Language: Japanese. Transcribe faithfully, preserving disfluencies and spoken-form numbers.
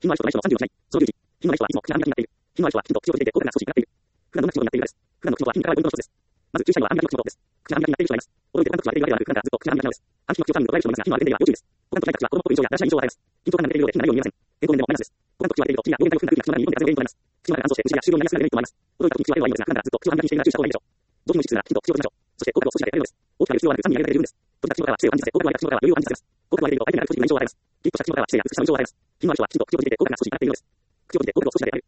品のある人とない人のさんじゅうはちない。そのじゅういち。品のない人はいつも口が網が気になっている。品のある人はきちんと口を閉じていて、口が少し気になっている。普段どんな口調になっているかです。普段の口調は品から悪い運動の一つです。まず、注意したいのは暗記の口調です。口が網が気になっている人がいます。驚いて他の口は出ているわけではなく、普段からずっと口が網が気になるのです。暗記の口調チャンネルと捉える人もいますが、品のある点では要注意です。他の口は子供っぽい印象やだらしない印象を与えます。緊張感が抜けているようで品がないように見えません。健康面でもマイナスです。他の口は出ていると、口が病原体を含んだ空気が口の中に入り込んで風邪を原因となります。口の中が乾燥して、虫や歯周病になりやすくなるメリットもあります。驚いた時に口を開ければいいのですが、普段からずっと口を網が気にしているなら注意した方がいいでしょう。上品の質がきちんと口を閉じましょう。そして、口角を少し上げてやるのです。大きくなる必要はなく、さんに上げられて十分です。閉じた口の中は姿勢を安定させ、口角を上げた口の中は余裕を安定させます。口角を上げていると相手に長くポジティブな印象を与えます。ギュッとした口の中は姿勢や美しさの印象を与えます。品のある人はきちんと口を閉じて、口角が少し開いているようです。口を閉じて、口角を少し上げて